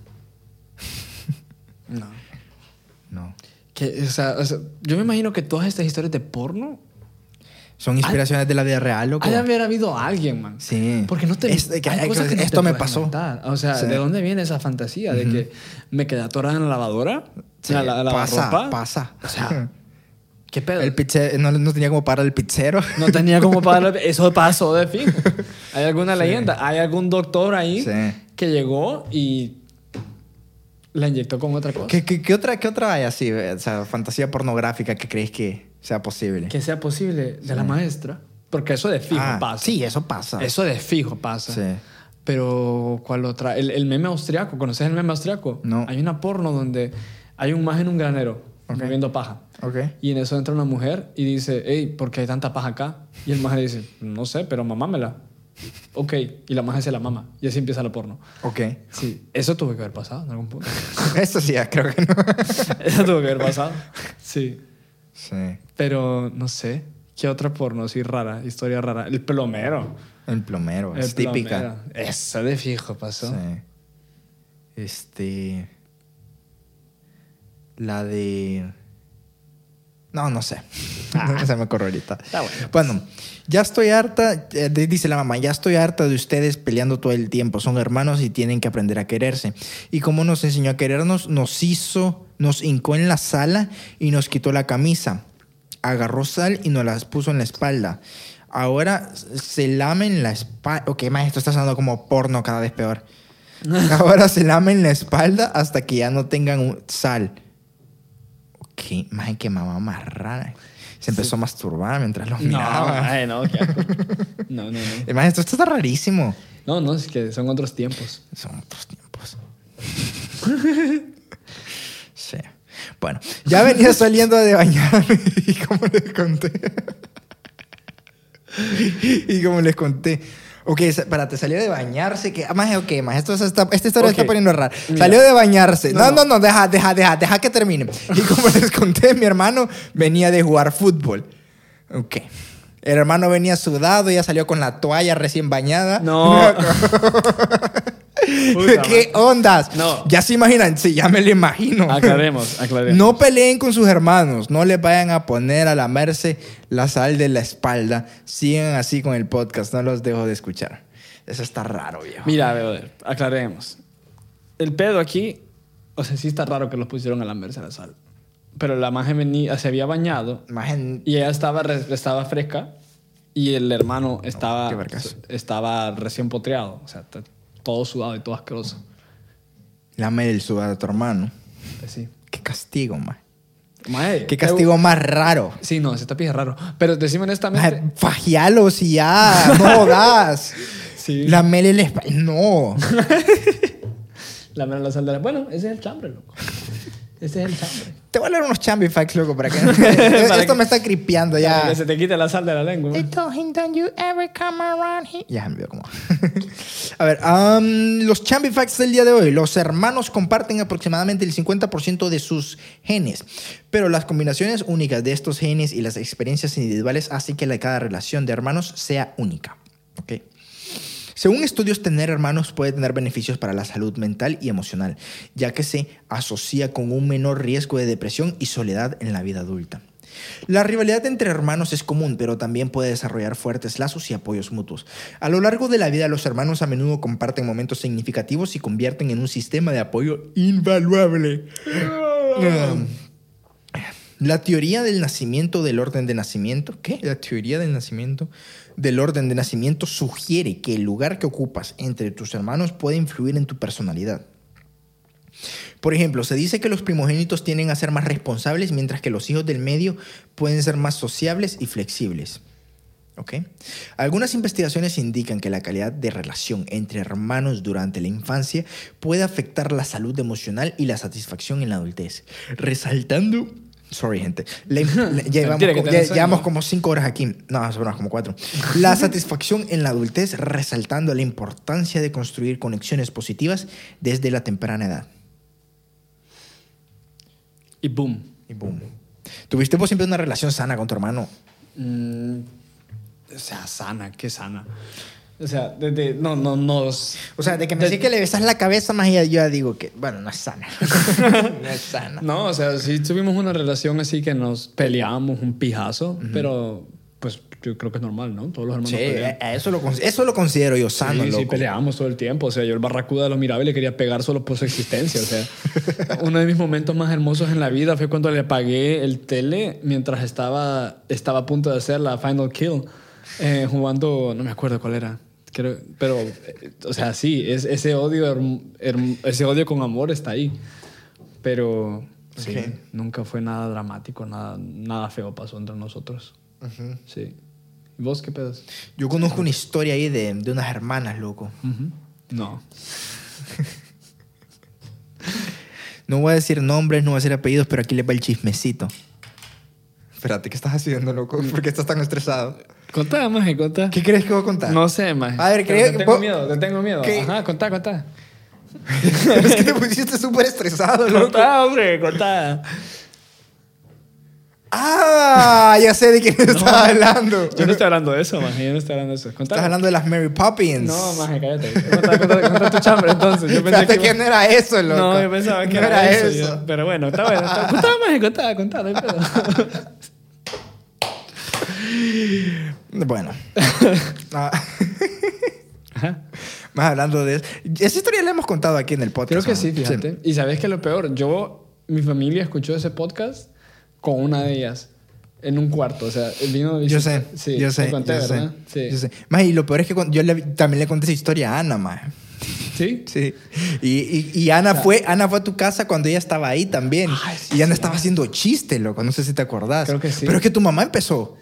No. No. Que, o sea, o sea, yo me imagino que todas estas historias de porno Son inspiraciones de la vida real, loco. ha de haber habido alguien, man. Sí. Porque no te... Es de que- hay hay cosas cosas- que no esto te me puedes pasó. inventar. O sea, Sí. ¿de dónde viene esa fantasía? De que me quedé atorada en la lavadora, Sí, en la, la pasa, lavarropa. pasa. O sea, ¿qué pedo? El pizze- no, no tenía como para el pizzero. No tenía como pagar... Eso pasó de fijo. ¿Hay alguna leyenda? ¿Hay algún doctor ahí Sí. que llegó y la inyectó con otra cosa? ¿Qué, qué, qué otra, ¿Qué otra hay así? O sea, fantasía pornográfica que crees que sea posible. Que sea posible de la maestra. Porque eso de fijo Ah, pasa. sí, eso pasa. Eso de fijo pasa. Sí. Pero, ¿cuál otra? El, el meme austriaco. ¿Conoces el meme austriaco? No. Hay una porno donde hay un maje en un granero Ok. moviendo paja. Ok. Y en eso entra una mujer y dice, hey, ¿por qué hay tanta paja acá? Y el maje dice, no sé, pero mamámela. Ok. Y la maje se la mama. Y así empieza la porno. Ok. Sí. Eso tuvo que haber pasado en algún punto. Eso sí, creo que no. Eso tuvo que haber pasado. Sí. Sí. Pero, no sé. ¿Qué otra porno así rara? Historia rara. El plomero. El plomero, El es típica. plomero. Esa de fijo pasó. Sí. Este. La de. No, no sé. Se me ocurrió ahorita. Está bueno. Bueno, ya estoy harta, eh, dice la mamá, ya estoy harta de ustedes peleando todo el tiempo. Son hermanos y tienen que aprender a quererse. Y como nos enseñó a querernos, nos hizo, nos hincó en la sala y nos quitó la camisa. Agarró sal y nos las puso en la espalda. Ahora se lamen la espalda. Ok, maestro, está sonando como porno cada vez peor. Ahora se lamen la espalda hasta que ya no tengan un- sal. Ok, maje, qué mamá más rara. Se empezó a masturbar mientras los No, miraba. ay, no, qué asco. No, no, no. Eh, maestro, esto está rarísimo. No, no, es que son otros tiempos. Son otros tiempos. Sí. Bueno, ya venía saliendo de bañarme y como les conté. Y como les conté. Ok, sa- espérate, salió de bañarse. Que, ah, maje, ok, maje, esto se está- esta historia Ok, está poniendo rara. mira. Salió de bañarse. No, No, no, no. no, deja, deja, deja, deja que termine. Y como les conté, mi hermano venía de jugar fútbol. Ok. El hermano venía sudado, ya salió con la toalla recién bañada. No. Puta ¿Qué madre. ondas? No. Ya se imaginan, sí, ya me lo imagino. Aclaremos, aclaremos. No peleen con sus hermanos, no les vayan a poner a lamerse la sal de la espalda. Sigan así con el podcast, no los dejo de escuchar. Eso está raro, viejo. Mira, brother, aclaremos. El pedo aquí, o sea, sí está raro que los pusieron a lamerse la sal. Pero la maje venía, se había bañado Imagen- y ella estaba, re- estaba fresca y el hermano estaba, qué vergas. estaba recién potreado. O sea, t- todo sudado y todo asqueroso. Lame el sudado a tu hermano. Pues sí. Qué castigo, man. Mae, Qué castigo más raro. Sí, no, ese tapiz es raro. Pero decime honestamente. Maje, fagialos y ya, no jodas. Sí. Lamele la espalda. No. La mera la sal de la... Bueno, ese es el chambre, loco. Ese es el chambre. Te voy a leer unos chambi facts, loco, para que... Para Esto que- me está cripeando Para ya. que se te quite la sal de la lengua. I told him, don't you ever come around here. Ya me veo como. A ver, um, los Chambi Facts del día de hoy. Los hermanos comparten aproximadamente el cincuenta por ciento de sus genes, pero las combinaciones únicas de estos genes y las experiencias individuales hacen que la- cada relación de hermanos sea única. ¿Ok? Según estudios, tener hermanos puede tener beneficios para la salud mental y emocional, ya que se asocia con un menor riesgo de depresión y soledad en la vida adulta. La rivalidad entre hermanos es común, pero también puede desarrollar fuertes lazos y apoyos mutuos. A lo largo de la vida, los hermanos a menudo comparten momentos significativos y convierten en un sistema de apoyo invaluable. Um, la teoría del nacimiento del orden de nacimiento, ¿qué? La teoría del nacimiento del orden de nacimiento sugiere que el lugar que ocupas entre tus hermanos puede influir en tu personalidad. Por ejemplo, se dice que los primogénitos tienden a ser más responsables, mientras que los hijos del medio pueden ser más sociables y flexibles. ¿Okay? Algunas investigaciones indican que la calidad de relación entre hermanos durante la infancia puede afectar la salud emocional y la satisfacción en la adultez, resaltando... Sorry, gente. La, la, ya llevamos, como, ya, llevamos como cinco horas aquí. No, son como cuatro. La satisfacción en la adultez, resaltando la importancia de construir conexiones positivas desde la temprana edad. Y boom. Y boom. ¿Tuviste vos siempre una relación sana con tu hermano? Mm, o sea, sana, qué sana. O sea, desde... No, no, no. O sea, de que me decís que le besas la cabeza más allá, yo ya digo que, bueno, no es sana. No es sana. No, o sea, sí tuvimos una relación así que nos peleábamos un pijazo, uh-huh. pero pues yo creo que es normal, ¿no? Todos los hermanos sí, pelean. Eso lo, eso lo considero yo sano, sí, loco. Sí, peleábamos todo el tiempo. O sea, yo el Barracuda lo miraba y le quería pegar solo por su existencia. O sea, uno de mis momentos más hermosos en la vida fue cuando le apagué el tele mientras estaba, estaba a punto de hacer la final kill, eh, jugando... No me acuerdo cuál era. Creo, pero, o sea, sí, es, ese, odio, herm, herm, ese odio con amor está ahí. Pero sí, okay. Nunca fue nada dramático, nada, nada feo pasó entre nosotros. Uh-huh. Sí. ¿Y vos qué pedas? Yo conozco una historia ahí de, de unas hermanas, loco. Uh-huh. No. No voy a decir nombres, no voy a decir apellidos, pero aquí le va el chismecito. Espérate, ¿qué estás haciendo, loco? ¿Por qué estás tan estresado? Contá, maje, contá. ¿Qué crees que voy a contar? No sé, maje. A ver, creo que... Te tengo miedo, te tengo miedo. ¿Qué? Ajá, contá, contá. Es que te pusiste súper estresado, loco. Contá, hombre, contá. Ah, ya sé de quién no, estás hablando. Yo no estoy hablando de eso, maje. Yo no estoy hablando de eso. Contá. Estás hablando de las Mary Poppins. No, maje, cállate. Contá, contá, contá tu chambre, entonces. Yo pensé que, que no era eso, loco. No, yo pensaba que no era, era eso. eso. Yo. Pero bueno, está bueno. Está... Contá, maje, contá, contá. No hay pedo. Bueno. Más hablando de eso. Esa historia la hemos contado aquí en el podcast. Creo que sí, fíjate. Sí. Y sabes que lo peor, yo, mi familia escuchó ese podcast con una de ellas en un cuarto. O sea, vino... Yo sé, sí, yo sé, conté, yo ¿verdad? sé. Sí. Yo sé. Más, y lo peor es que yo le, también le conté esa historia a Ana, más. ¿Sí? Sí. Y, y, y Ana, o sea, fue, Ana fue a tu casa cuando ella estaba ahí también. Ay, sí, y Ana sí, estaba haciendo chiste, loco. No sé si te acordás. Creo que sí. Pero es que tu mamá empezó.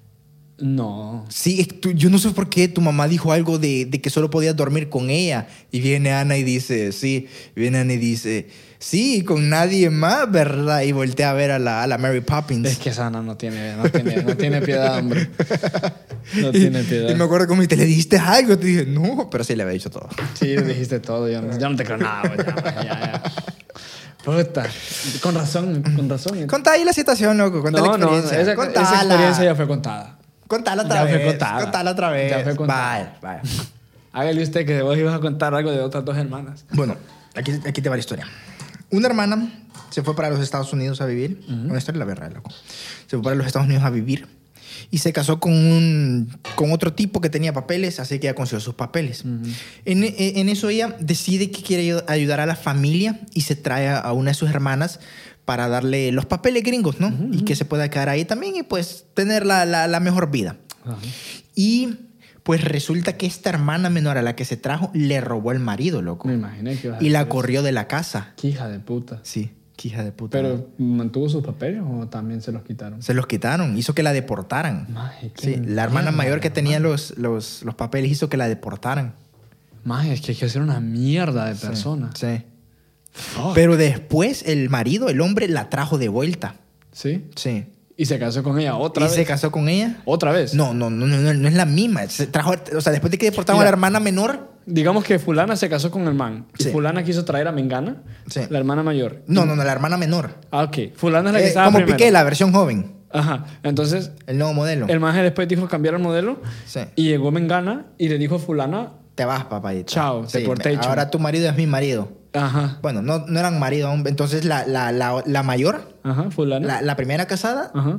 No. Sí, tú, yo no sé por qué tu mamá dijo algo de, de que solo podías dormir con ella. Y viene Ana y dice, sí. Viene Ana y dice, sí, con nadie más, ¿verdad? Y voltea a ver a la, a la Mary Poppins. Es que esa Ana no tiene, no tiene, no tiene piedad, hombre. No y, tiene piedad. Y me acuerdo como te le dijiste algo. Te dije, no, pero sí le había dicho todo. Sí, le dijiste todo. Yo no, yo no te creo nada, güey. Ya, ya, ya. Puta, con razón, con razón. Contá ahí la situación, loco. Contá no, la experiencia. No, esa, esa experiencia ya fue contada. Contala otra ya vez. Fue contada. Contala otra vez. Ya fue contada. Vaya, vaya. Hágale usted que vos ibas a contar algo de otras dos hermanas. Bueno, aquí, aquí te va la historia. Una hermana se fue para los Estados Unidos a vivir. Uh-huh. Una historia la verdad, loco. Se fue para los Estados Unidos a vivir. Y se casó con, un, con otro tipo que tenía papeles, así que ella consiguió sus papeles. Uh-huh. En, en eso ella decide que quiere ayudar a la familia y se trae a una de sus hermanas para darle los papeles gringos, ¿no? Uh-huh. Y que se pueda quedar ahí también y pues tener la, la, la mejor vida. Uh-huh. Y pues resulta que esta hermana menor a la que se trajo le robó el marido, loco. Me imaginé que ibas a Y la eso. corrió de la casa. Qué hija de puta. Sí, qué hija de puta. ¿Pero mantuvo sus papeles o también se los quitaron? Se los quitaron. Hizo que la deportaran. Maje, sí, la hermana mayor que tenía los, los, los papeles hizo que la deportaran. Maje, es que hay que ser una mierda de persona. Sí. sí. Oh. Pero después el marido, el hombre, la trajo de vuelta. ¿Sí? Sí. ¿Y se casó con ella otra ¿Y vez? ¿Y se casó con ella? ¿Otra vez? No, no, no, no, no es la misma. Se trajo, o sea, después de que deportaron Mira, a la hermana menor... Digamos que fulana se casó con el man. Y sí. fulana quiso traer a Mengana, sí. la hermana mayor. No, no, no, la hermana menor. Ah, ok. Fulana es la que eh, estaba Como primero. Piqué, la versión joven. Ajá. Entonces... El nuevo modelo. El maje después dijo cambiar el modelo. Sí. Y llegó Mengana y le dijo a fulana... Te vas, papayita. Chao, sí, deportation. Ahora tu marido es mi marido. Ajá. Bueno, no, no eran marido aún. Entonces la, la, la, la mayor... Ajá, fulana. La, la primera casada... Ajá.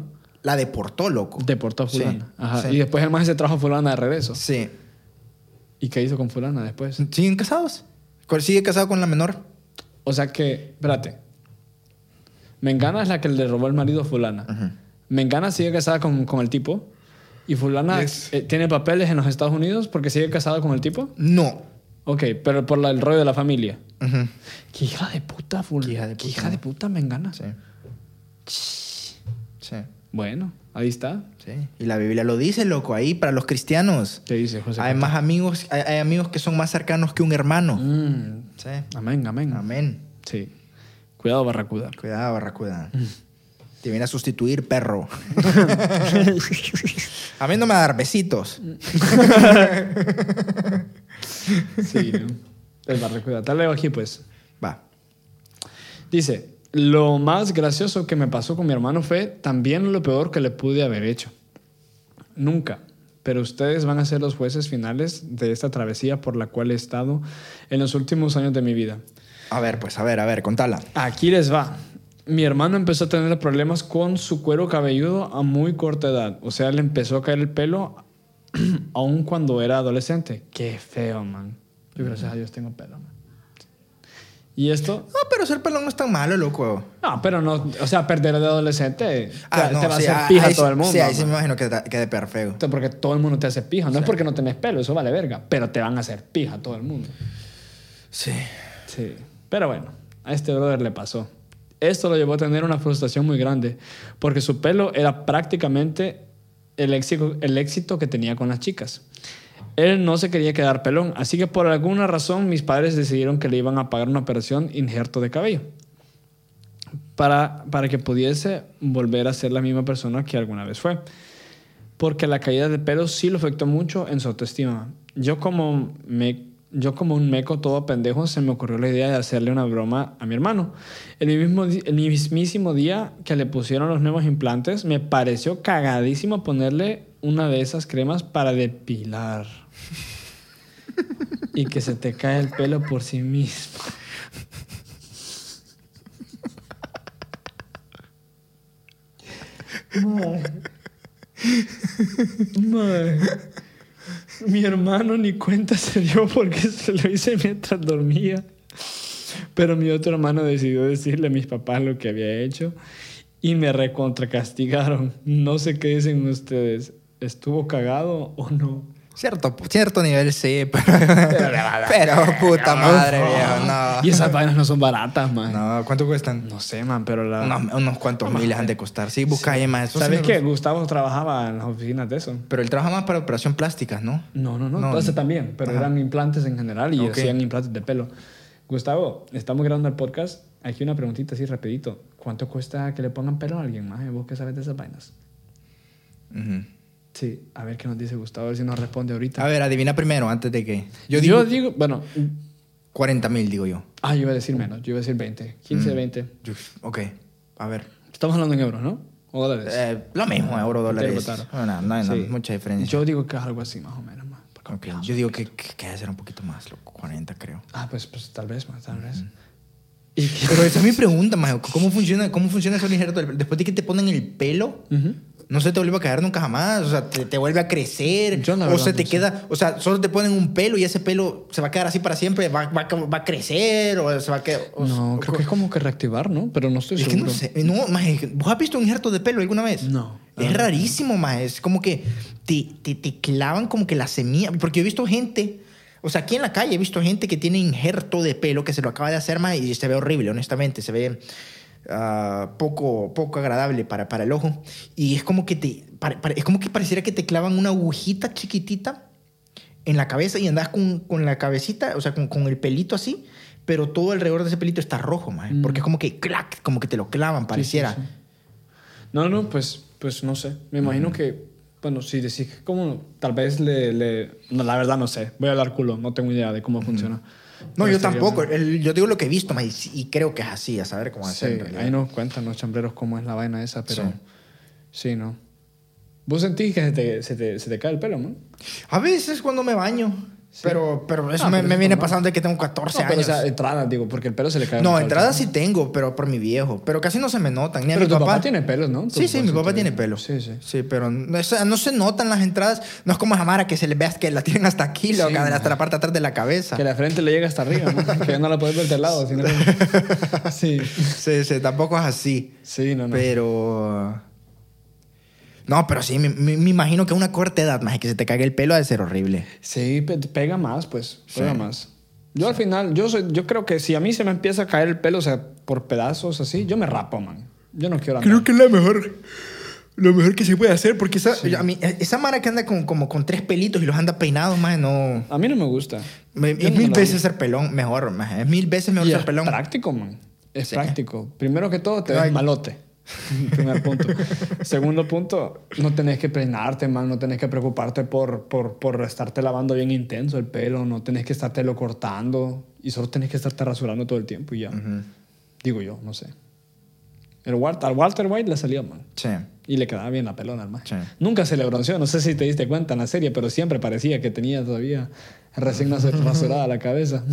la deportó, loco. Deportó a fulana. Sí, Ajá. sí. Y después el maje se trajo a fulana de regreso. Sí. ¿Y qué hizo con fulana después? ¿Siguen casados? ¿Sigue casado con la menor? O sea que, espérate. Mengana es la que le robó el marido a fulana. Ujú. Mengana sigue casada con, con el tipo. Y fulana Yes. eh, tiene papeles en los Estados Unidos porque sigue casada con el tipo. No. Ok, pero por la- el rollo de la familia. Ujú. ¿Qué hija de puta, fulana? Qué hija de ¿Qué puta, hija de ¿no? puta Mengana? Sí. Sí. Bueno, ahí está. Sí. Y la Biblia lo dice, loco, ahí para los cristianos. ¿Qué dice José? Hay más amigos, hay, hay amigos que son más cercanos que un hermano. Mm, Sí. amén, amén. Amén. Sí. Cuidado, Barracuda. Cuidado, Barracuda. Te viene a sustituir, perro. A mí no me va a dar besitos. Sí, ¿no? El Barracuda. Te leo aquí, pues. Va. Dice, lo más gracioso que me pasó con mi hermano fue también lo peor que le pude haber hecho. Nunca. Pero ustedes van a ser los jueces finales de esta travesía por la cual he estado en los últimos años de mi vida. A ver, pues, a ver, a ver, contala. Aquí les va. Mi hermano empezó a tener problemas con su cuero cabelludo a muy corta edad. O sea, le empezó a caer el pelo aún cuando era adolescente. Qué feo, man. Yo gracias a Dios tengo pelo, man. Y esto... No, pero ser pelón no es tan malo, loco. No, pero no... O sea, perder de adolescente te, Ah, no, te va sí, a hacer ah, pija ahí todo sí- el mundo. Sí, ahí sí man. me imagino que te- quede peor feo. Porque todo el mundo te hace pija. No es porque no tenés pelo, eso vale verga. Pero te van a hacer pija todo el mundo. Sí. Sí. Pero bueno, a este brother le pasó. Esto lo llevó a tener una frustración muy grande, porque su pelo era prácticamente el éxito, el éxito que tenía con las chicas. Él no se quería quedar pelón, así que por alguna razón mis padres decidieron que le iban a pagar una operación injerto de cabello para, para que pudiese volver a ser la misma persona que alguna vez fue. Porque la caída de pelo sí lo afectó mucho en su autoestima. Yo como, me, yo como un meco todo pendejo se me ocurrió la idea de hacerle una broma a mi hermano. El, mismo, di- el mismísimo día que le pusieron los nuevos implantes, me pareció cagadísimo ponerle una de esas cremas para depilar. Y que se te cae el pelo por sí mismo. Mae. Mi hermano ni cuenta se dio porque se lo hice mientras dormía. Pero mi otro hermano decidió decirle a mis papás lo que había hecho y me recontracastigaron. No sé qué dicen ustedes. ¿Estuvo cagado o no? Cierto, cierto nivel sí, pero, pero puta madre, viejo, no. Y esas vainas no son baratas, man. No, No, ¿cuánto cuestan? sé, man, pero la... Unos, unos cuantos miles han de costar. Sí, busca ahí más. Eso sí ¿Sabes me qué? gusta. Gustavo trabajaba en las oficinas de eso. Pero él trabaja más para operación plástica, ¿no? No, no, no. No. Entonces también, pero Ajá. eran implantes en general y Ok. hacían implantes de pelo. Gustavo, estamos grabando el podcast. Aquí una preguntita así rapidito. ¿Cuánto cuesta que le pongan pelo a alguien más? ¿Vos qué sabes de esas vainas? Ujú. Sí, a ver qué nos dice Gustavo, a ver si nos responde ahorita. A ver, adivina primero, antes de que... Yo Yo digo, digo bueno, cuarenta mil, digo yo. ah, yo iba a decir menos, yo iba a decir veinte, quince, Mm. veinte. Yo- Ok, a ver. Estamos hablando en euros, ¿no? O dólares. Eh, lo mismo, euro, dólares. Claro. No, no, hay no, Sí. mucha diferencia. Yo digo que es algo así, más o menos. Más, porque- Ok, yo digo que, que, que debe ser un poquito más, loco. cuarenta, creo. Ah, pues, pues tal vez más, tal vez. Y que- Pero esa es mi pregunta, majo. ¿Cómo funciona, cómo funciona eso del injerto del pelo? Después de que te ponen el pelo, Ujú. no se te vuelve a caer nunca jamás. O sea, te, te vuelve a crecer. Yo la o verdad se no te sé. queda... O sea, solo te ponen un pelo y ese pelo se va a quedar así para siempre. Va, va, va a crecer o se va a quedar... o- No, o- creo que es como que reactivar, ¿no? Pero no estoy Es que seguro. no sé. No, maje, ¿vos has visto un injerto de pelo alguna vez? No. Es Ah. rarísimo, maje. Es como que te, te, te clavan como que la semilla. Porque he visto gente... O sea, aquí en la calle he visto gente que tiene injerto de pelo que se lo acaba de hacer, maje, y se ve horrible, honestamente. Se ve ah, poco, poco agradable para, para el ojo. Y es como que te... pare- pare- es como que pareciera que te clavan una agujita chiquitita en la cabeza y andas con, con la cabecita, o sea, con, con el pelito así, pero todo alrededor de ese pelito está rojo, maje. Mm. Porque es como que clac, como que te lo clavan, pareciera. Sí, sí, sí. No, no, pues, pues no sé. Me imagino que, bueno, si decís que como tal vez le, le... No, la verdad no sé. Voy a hablar culo. No tengo idea de cómo funciona. No, Pero yo sería- tampoco. El- yo digo lo que he visto, maje, y, sí- y creo que es así, a saber cómo Sí, hacer. en realidad. ahí nos cuentan los chambreros cómo es la vaina esa, pero... Sí. Sí, ¿no? ¿Vos sentís que se te, se te, se te cae el pelo, no? A veces cuando me baño, Pero, pero eso Ah, me, pero me eso viene normal. pasando de que tengo catorce No, pero o años. sea, entradas, digo, porque el pelo se le cae. No, mucho al entradas sí pelo. tengo, pero por mi viejo. Pero casi no se me notan. Ni a Pero mi tu papá. papá tiene pelos, ¿no? Tu Sí, sí, mi sí papá te- tiene pelo. Sí, sí. Sí, pero no, o sea, no se notan las entradas. No es como a Mara que se les ve que la tienen hasta aquí, Sí, loca, man. hasta la parte de atrás de la cabeza. Que la frente le llega hasta arriba, ¿no? Que ya no la puedes ver de lado. Sino que- Sí. Sí, sí, tampoco es así. Sí, no, no. Pero... No, pero sí, me, me- me imagino que a una corta edad, más que se te cague el pelo ha de ser horrible. Sí, pe- pega más, pues. Pega Sí. más. Yo al final, yo, soy, yo creo que si a mí se me empieza a caer el pelo, o sea, por pedazos así, yo me rapo, man. Yo no quiero andar. Creo que es la mejor, lo mejor que se puede hacer, porque esa, a mí, esa Mara que anda con, como con tres pelitos y los anda peinados, más no... A mí no me gusta. Me- Yo es no mil la veces hago. ser pelón mejor, maje. Es mil veces mejor Y ser es pelón. práctico, man. Es Sí. práctico. Primero que todo, te Ay. ves malote. Primer punto. Segundo punto, no tenés que peinarte, man. No tenés que preocuparte por, por, por estarte lavando bien intenso el pelo. No tenés que estártelo cortando. Y solo tenés que estarte rasurando todo el tiempo y ya. Digo yo, no sé. El Walter, al Walter White le salía, man. Sí. Y le quedaba bien la pelona, man. Sí. Nunca se le bronceó. No sé si te diste cuenta en la serie, pero siempre parecía que tenía todavía recién rasurada la cabeza.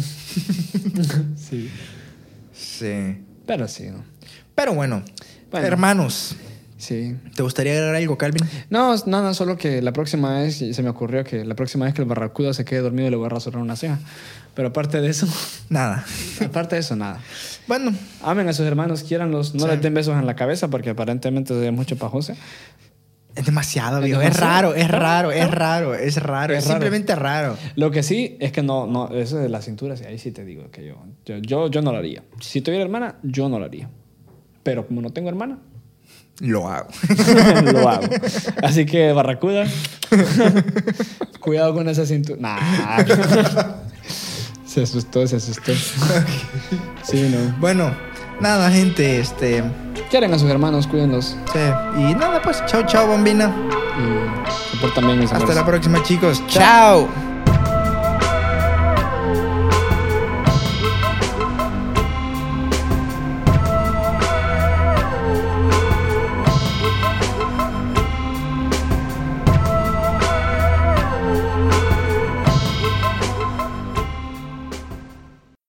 Sí. Sí. Pero sí, ¿no? Pero bueno, Bueno. hermanos, Sí. ¿te gustaría agregar algo, Calvin? No, nada, solo que la próxima vez, y se me ocurrió que la próxima vez que el barracuda se quede dormido le voy a rasurar una ceja. Pero aparte de eso, Nada. aparte de eso, nada. Bueno, Amen a sus hermanos, quiéranlos, no Sí. les den besos en la cabeza porque aparentemente es mucho pajose. es demasiado, Es viejo. Es demasiado. raro, es raro, es raro, es raro. Es Es raro. simplemente raro. Lo que sí es que no, no, eso de la cintura, sí, ahí sí te digo que yo, yo, yo, yo no lo haría. Si tuviera hermana, yo no lo haría. Pero como no tengo hermana, Lo hago. lo hago. Así que, barracuda, cuidado con esa cintura. Nah. Se asustó, se asustó. Sí, no. Bueno, nada, gente, este... Quieren a sus hermanos, cuídenlos. sí. Y nada, pues, chao, chao, bombina. Y se portan bien, mis Hasta amores. la próxima, chicos. Chao.